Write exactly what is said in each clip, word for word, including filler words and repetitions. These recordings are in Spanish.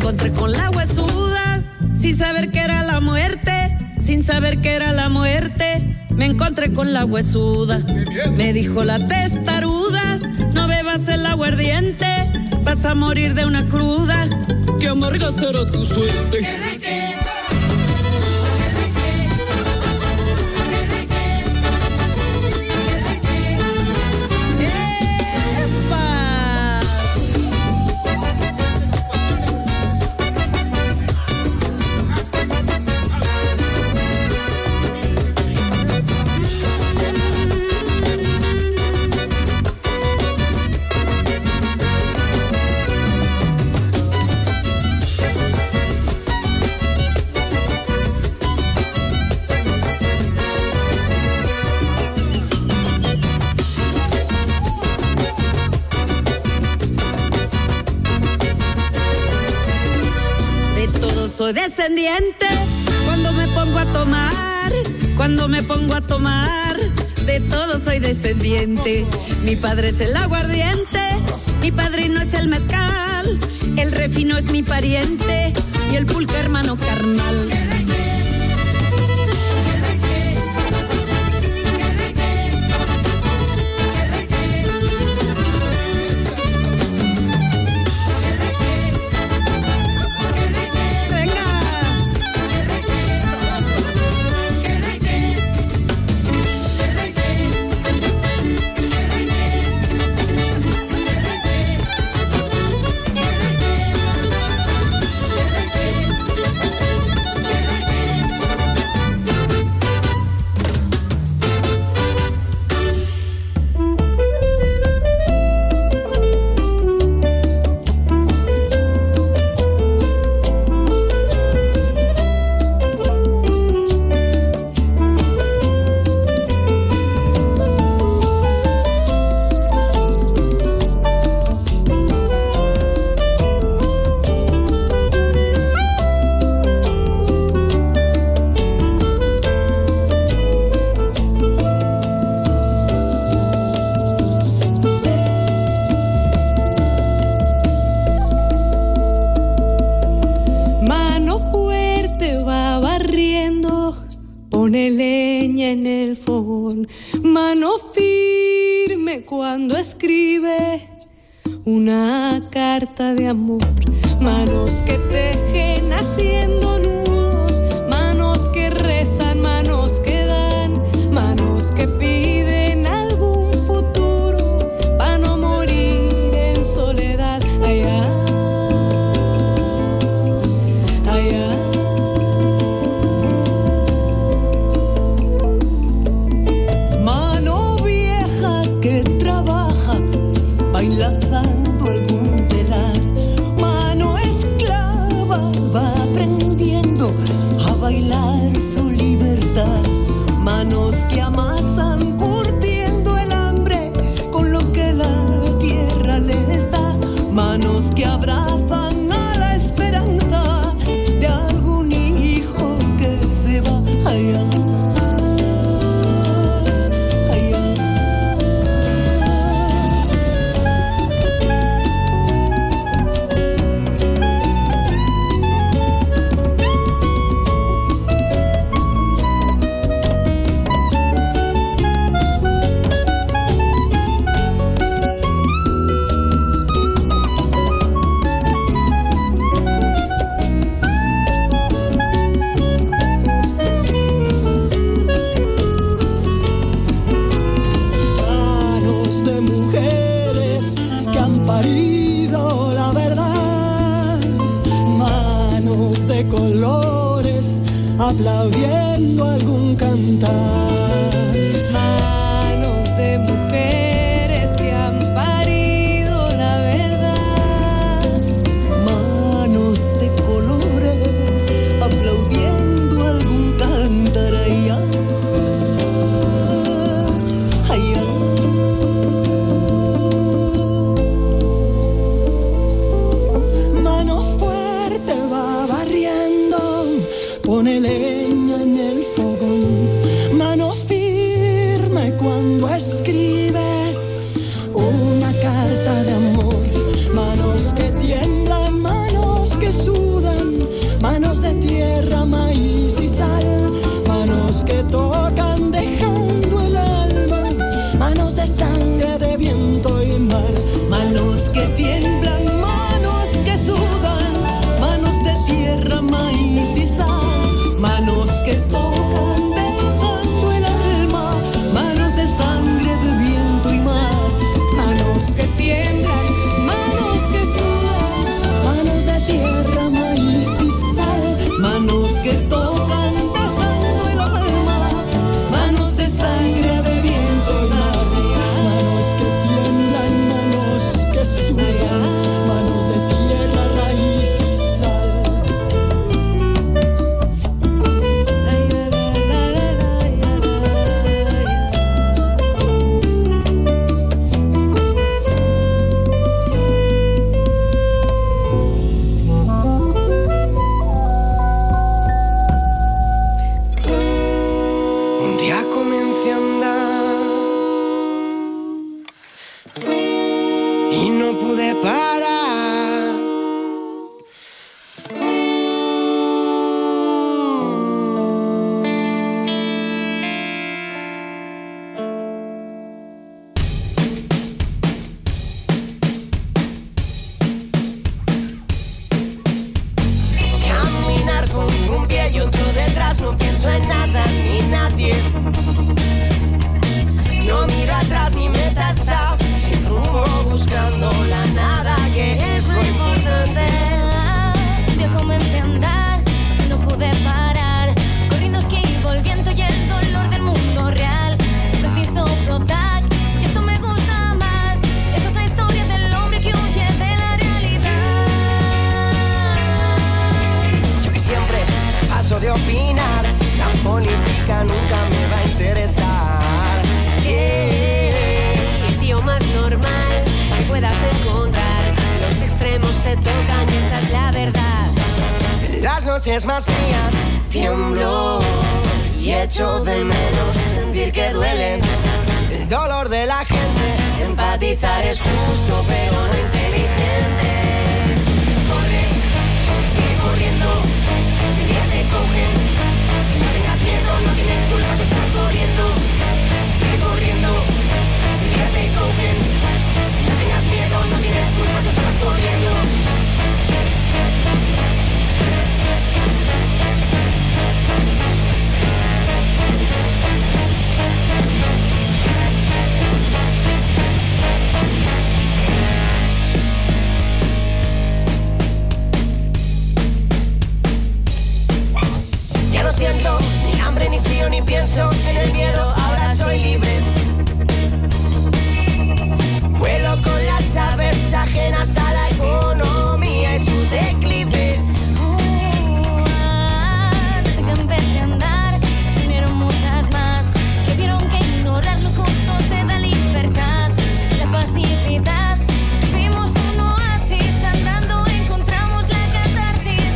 encontré con la huesuda, sin saber que era la muerte, sin saber que era la muerte. Me encontré con la huesuda, me dijo la testaruda, no bebas el aguardiente, vas a morir de una cruda, que amarga será tu suerte. Soy descendiente cuando me pongo a tomar, cuando me pongo a tomar, de todo soy descendiente. Mi padre es el aguardiente, mi padrino es el mezcal, el refino es mi pariente y el pulque hermano carnal. Pone leña en el fogón, mano firme cuando escribe una carta de amor. Manos que tejen haciendo nudos, manos que rezan, manos que dan, manos que piden algún futuro para no morir en soledad. Allá, allá. Enlazando algún telar, mano esclava va aprendiendo a bailar su libertad, manos que amasan curtiendo el hambre con lo que la tierra les da, manos que abrazan a la esperanza de algún hijo que se va allá. Parido la verdad, manos de colores aplaudiendo algún cantar, manos de mujeres que han parido la verdad, manos de colores aplaudiendo algún cantar allá, allá. Pone leña en el fogón, mano tocan dejando el alma, manos de sangre, de viento y mar, manos que tiemblan, manos que sudan, manos de tierra, maíz y sal, manos que tocan dejando el alma, manos de sangre, de viento y mar, manos que tiemblan, manos que sudan, manos de tierra, maíz y sal, manos que tocan dejando el alma, manos de sangre, de viento y mar, manos que tiemblan, manos que sudan, manos de tierra, raíz y sal. Un día comencé a andar y no pude parar. Caminar con un pie y otro detrás, no pienso en nada ni nadie. No miro atrás, mi meta está sin rumbo, buscando la nada, que es lo importante. Yo comencé a andar, no pude parar, corriendo esquivo el viento y el dolor del mundo real. Preciso Prozac y esto me gusta más. Esta es la historia del hombre que huye de la realidad. Yo que siempre paso de opinar, la política nunca me va a interesar. Yeah. El tío más normal que puedas encontrar. Los extremos se tocan y esa es la verdad. En las noches más frías tiemblo y echo de menos sentir que duele el dolor de la gente. Empatizar es justo pero no inteligente. Corre, sigue corriendo, si un día te cogen, no tengas miedo, no tienes culpa, tú estás corriendo. Sigue corriendo, si un día te cogen, no tengas miedo, no tienes culpa, tú estás corriendo. Ya no siento ni hambre, ni frío, ni pienso en el miedo, ahora soy libre. Vuelo con las aves ajenas a la economía y su declive. Uh, ah, desde que empecé a andar, se unieron muchas más que vieron que ignorar lo justo te da libertad. La pasividad, vimos un oasis, andando encontramos la catarsis.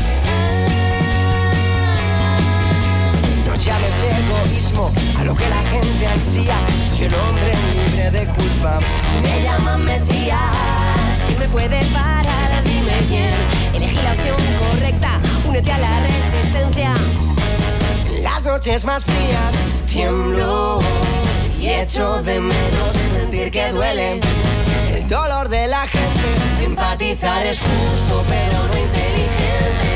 No llames egoísmo a lo que la gente ansía. Soy el hombre libre de culpa. Me llaman Mesías. ¿Quién me puede parar? Dime quién. Elegí la opción correcta. Únete a la resistencia. En las noches más frías tiemblo y echo de menos sentir que duele el dolor de la gente. Empatizar es justo pero no inteligente.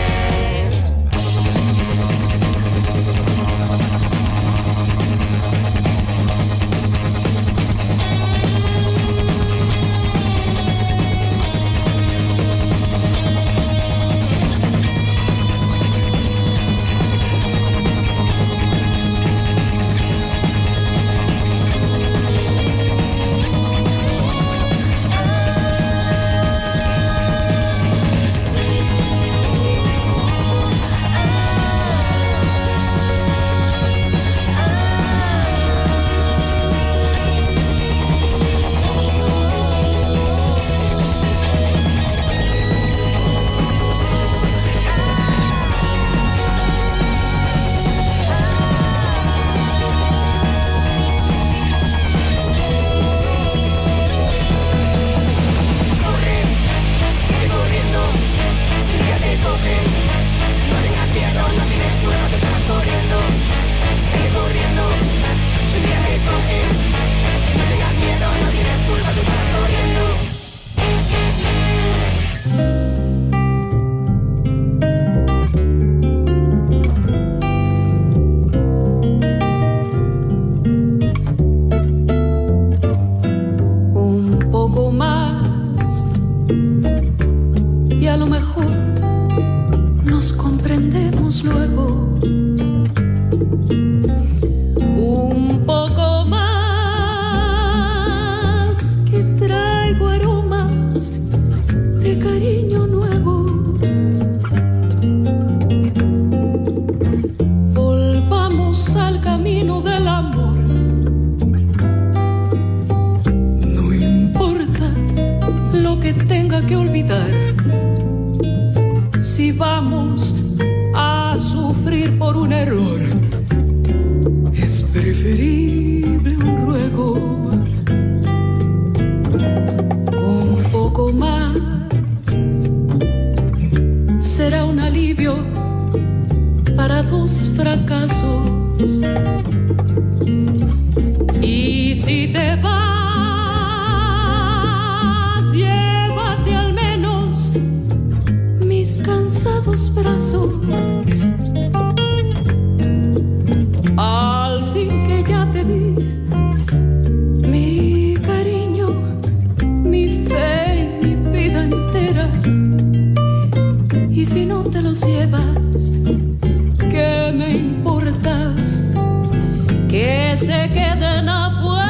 se queden afuera.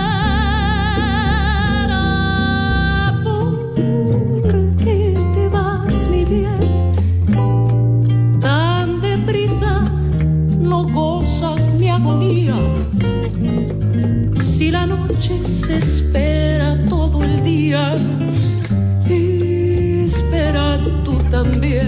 ¿Por qué te vas, mi bien? Tan deprisa no gozas mi agonía. Si la noche se espera todo el día, y espera tú también.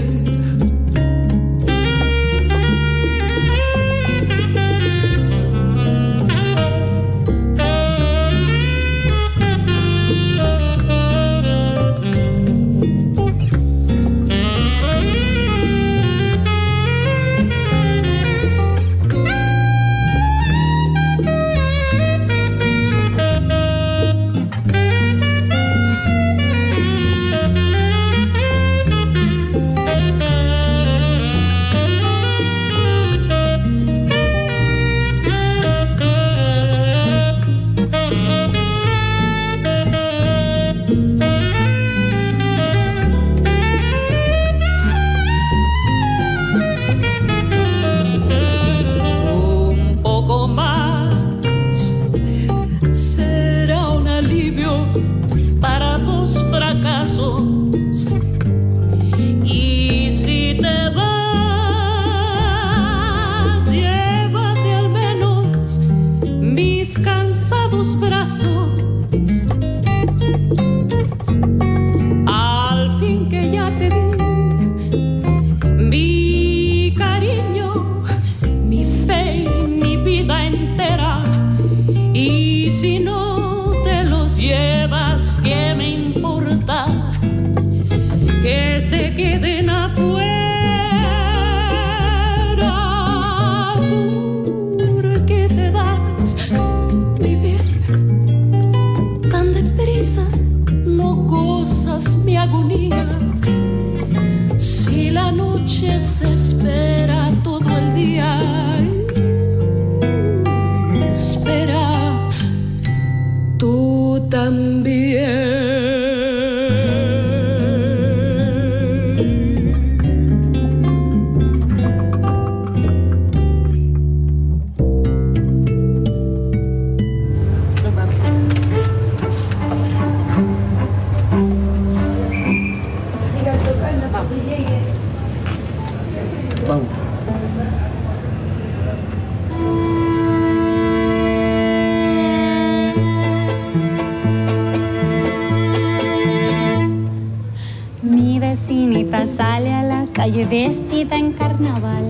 Sale a la calle vestida en carnaval.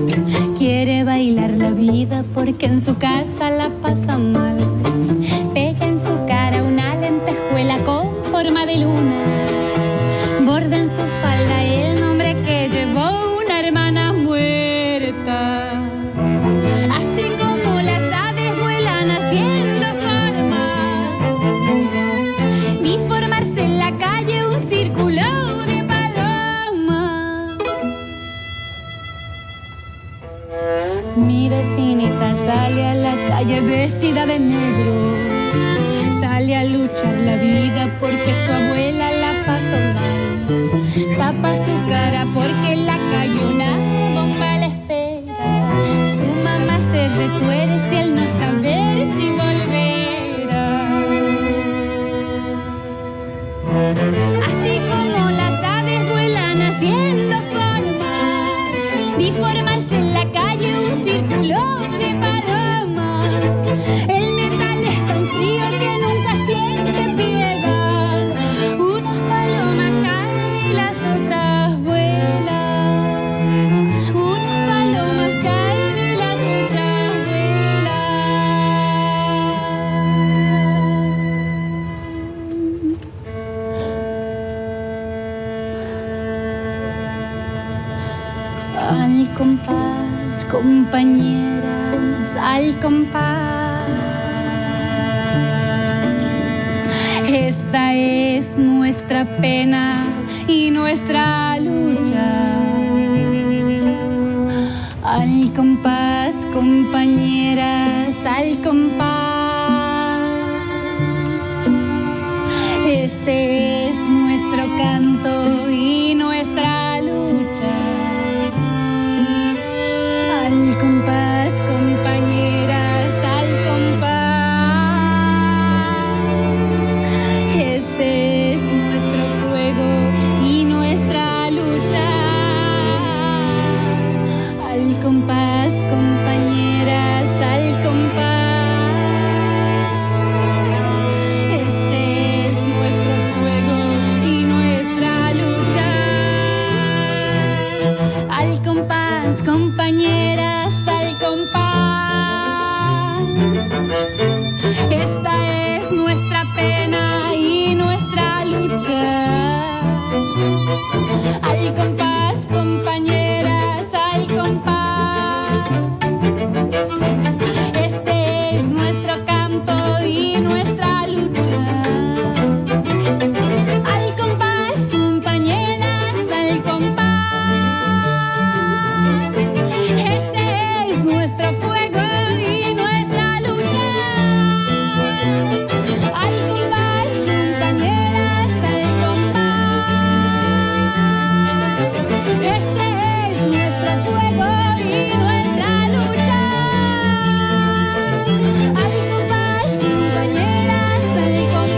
Quiere bailar la vida porque en su casa la pasa mal. Pega en su cara una lentejuela con forma de luna. Borda en su falda el nombre que llevó una hermana muerta. Así como las aves vuelan haciendo forma, vi formarse en la calle un círculo. Mi vecinita sale a la calle vestida de negro. Sale a luchar la vida porque su abuela la pasó mal. Tapa su cara porque en la calle una bomba la espera. Su mamá se retuerce al no saber si volverá. Así como las aves vuelan haciendo formas, vi formarse en la calle un círculo de palomas. El metal es tan frío que nunca siente piedad. Unas palomas caen y las otras vuelan. Unas palomas caen y las otras vuelan. Al compás, compañeras, al compás. Esta es nuestra pena y nuestra lucha. Al compás, compañeras, al compás. Este es nuestro canto y nuestra lucha. Al compás, compañeras, al compás. Esta es nuestra pena y nuestra lucha. Al compás, compañeras, al compás. Este es nuestro canto y nuestra lucha. Al compás, compañeras, al compás. Este es nuestro fuego y nuestra lucha. Al compás, compañeras, al compás. Este es nuestro fuego y nuestra lucha. Al compás, compañeras, al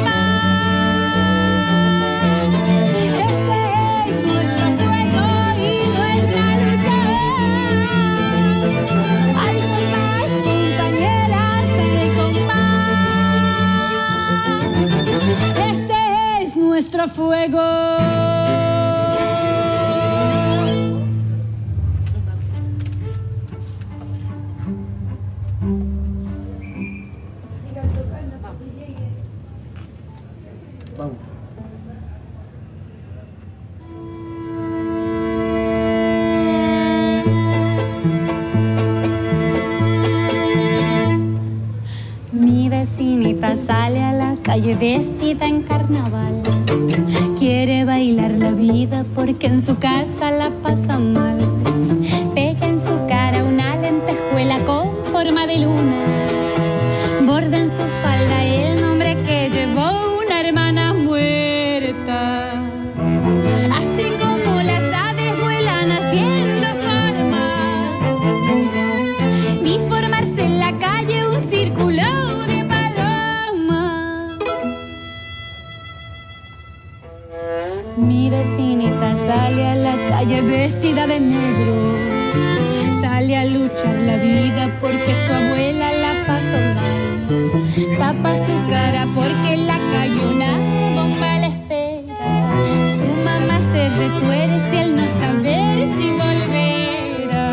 compás. Este es nuestro fuego y nuestra lucha. Al compás, compañeras, al compás. Este es nuestro fuego. Mi vecinita sale a la calle vestida en carnaval. Quiere bailar la vida porque en su casa la pasa mal. Pega en su cara una lentejuela con forma de luna. Borda en su falda el nombre que llevó una hermana muerta. Así como las aves vuelan haciendo forma. Vi formarse en la calle un círculo de paloma. Mi vecinita sale a la calle vestida de negro. Sale a luchar la vida porque su abuela la pasó mal. Tapa su cara porque en la calle una bomba la espera. Su mamá se retuerce al no saber si volverá.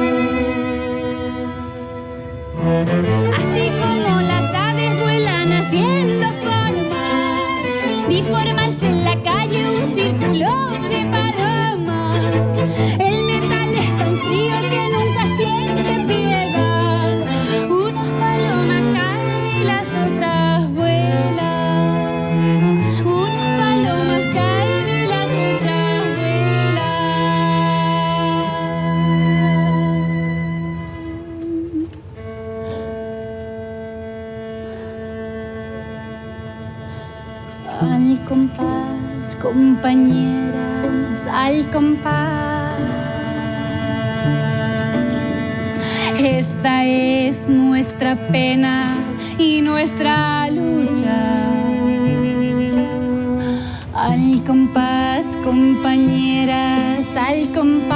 Así como las aves vuelan haciendo formas, vi formarse en la calle un círculo de palomas. El metal es tan frío que nunca siente piedad. Unas palomas caen y las otras vuelan. Unas palomas caen y las otras vuelan. Al compás, compañeras, al compás. Esta es nuestra pena y nuestra lucha. Al compás, compañeras, al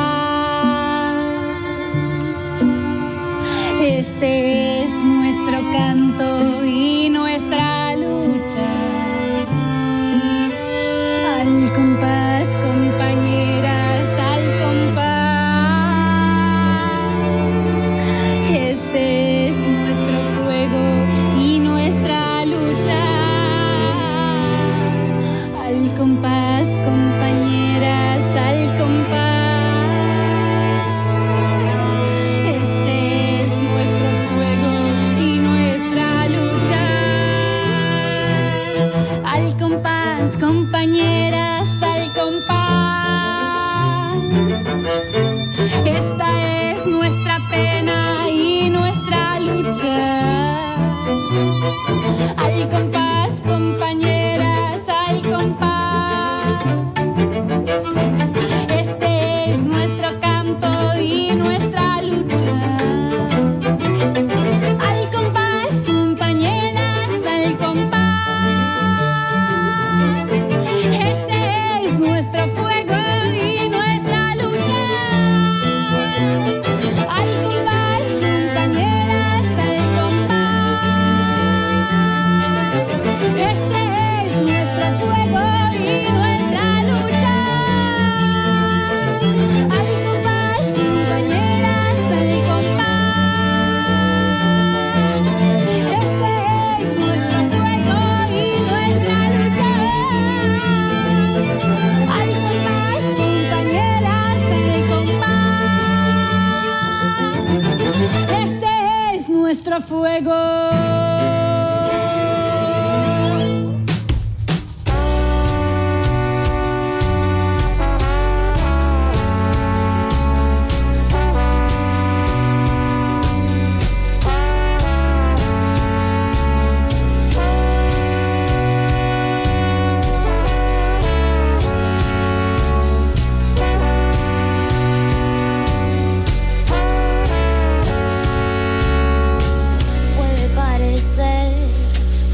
compás. Este es nuestro canto y nuestra lucha. Al compás, compañeras, al compás. Este es nuestro fuego y nuestra lucha. Al compás, compañeras, al compás. Este es nuestro fuego y nuestra lucha. Al compás, compañeras, al compás. Esta es nuestra pena y nuestra lucha. Al compás, compañeras, al compás. Este es nuestro canto y nuestra lucha. Al compás, compañeras, al compás. Este es nuestro fuego y nuestra lucha. Al compás, compañeras, al compás.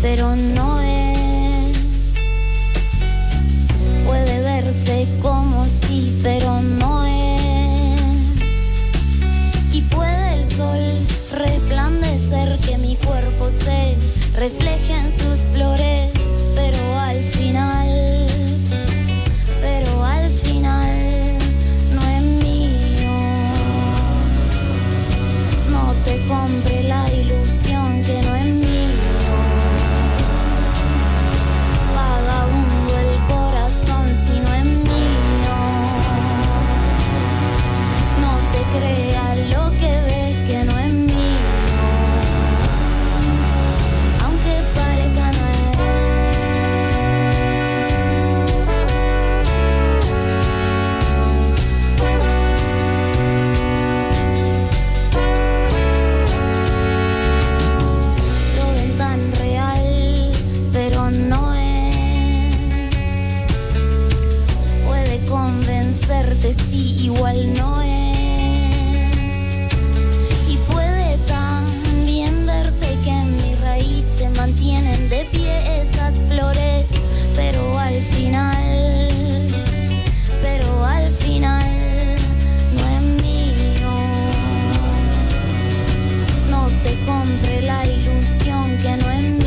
pero no es. Puede verse como sí, pero no es. Y puede el sol resplandecer, que mi cuerpo se refleje en sus flores, pero al final, pero al final no es mío. No te compre la ilusión que no es mío. Vagabundo el corazón si no es mío. No te creas lo que ves que no es mío. Sí, igual no es. Y puede también verse que en mi raíz se mantienen de pie esas flores, pero al final, pero al final no es mío. No te compre la ilusión que no es mío.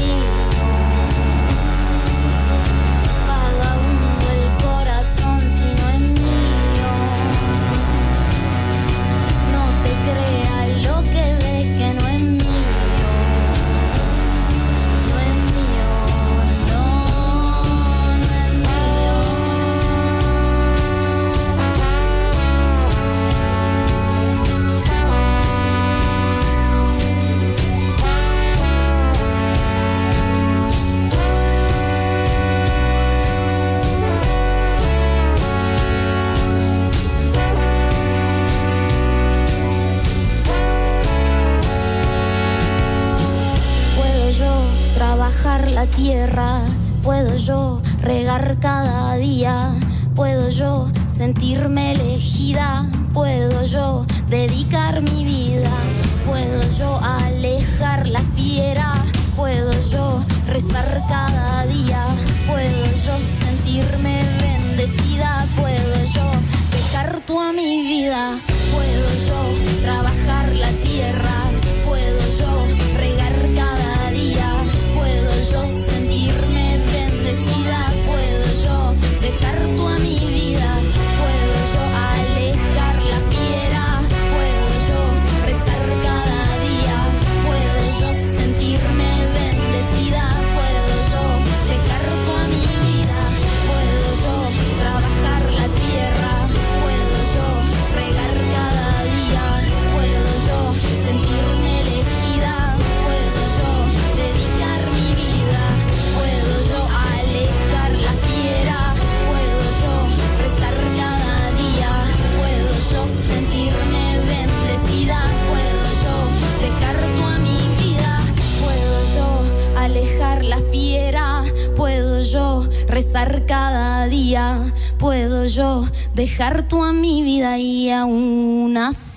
La tierra, puedo yo regar cada día, puedo yo sentirme elegida, puedo yo dedicar mi vida, puedo yo alejar la fiera, puedo yo rezar cada día, puedo yo sentirme bendecida, puedo yo dejar toda mi vida, puedo yo trabajar la tierra, puedo yo regar cada día, puedo yo sentirme bendecida, puedo yo dejar toda mi vida, puedo yo alejar la fiera, puedo yo rezar cada día, puedo yo sentirme bendecida, puedo yo dejar toda mi vida, puedo yo trabajar la tierra, puedo yo regar cada día, puedo yo sentirme elegida, puedo yo dedicar mi vida, puedo yo alejar la fiera, puedo yo rezar cada día, puedo yo sentirme bendecida, puedo yo dejar toda mi vida, puedo yo alejar la fiera, puedo yo rezar cada día, puedo yo dejar toda mi vida y aún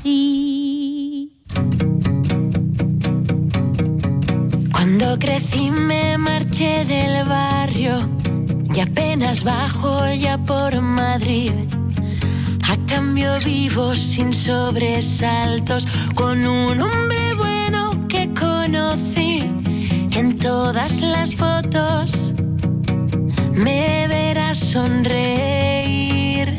así. Cuando crecí me marché del barrio y apenas bajo ya por Madrid. A cambio vivo sin sobresaltos con un hombre bueno que conocí. En todas las fotos me verás sonreír.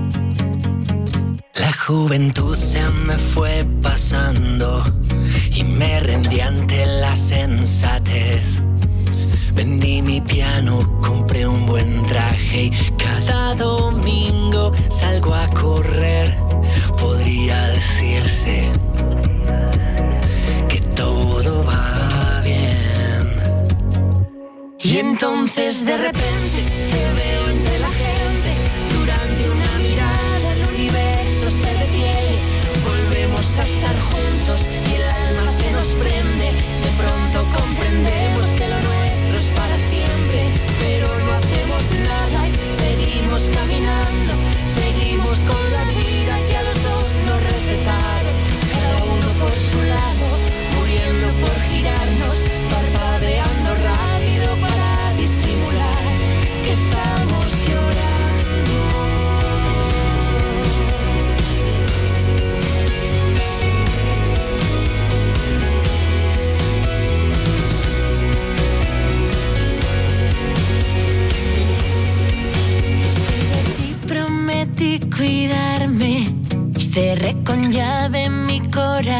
La juventud se me fue pasando y me rendí ante la sensatez. Vendí mi piano, compré un buen traje y cada domingo salgo a correr. Podría decirse que todo va bien. Y entonces de repente te veo entre la gente. Durante una mirada el universo se detiene. Volvemos a estar juntos y el alma se nos prende. De pronto comprendemos que lo nuestro es para siempre, pero no hacemos nada y seguimos caminando. Seguimos con la vida que a los dos nos recetaron. Cada uno por su lado, muriendo por girarnos, parpadeando rápido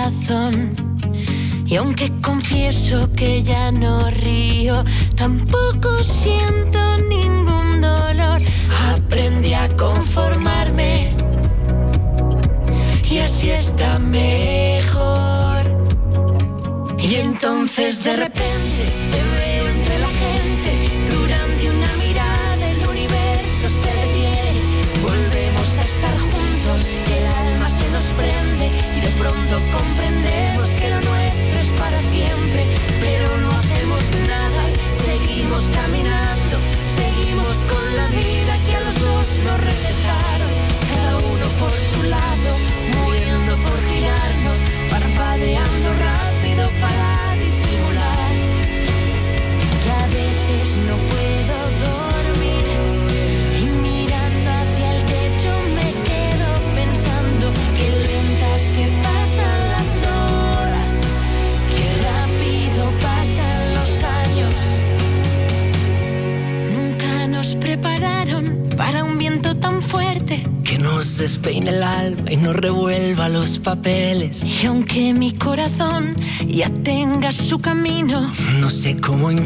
corazón. Y aunque confieso que ya no río, tampoco siento ningún dolor. Aprendí a conformarme y así está mejor. Y entonces de repente te veo entre la gente. Durante una mirada el universo se detiene. Volvemos a estar juntos y el alma se nos prende. Y de pronto comprendemos que lo nuestro es para siempre. Pero no hacemos nada, seguimos caminando. Seguimos con la vida que a los dos nos recetaron. Cada uno por su lado, muriendo por girarnos. Parpadeando rápido para disimular. Que a veces no puedo dormir. Y mirando hacia el techo me quedo pensando. Qué lentas que pasan las horas. Qué rápido pasan los años. Nunca nos prepararon para un viento tan fuerte que nos despeine el alma y nos revuelva los papeles. Y aunque mi corazón ya tenga su camino, no sé cómo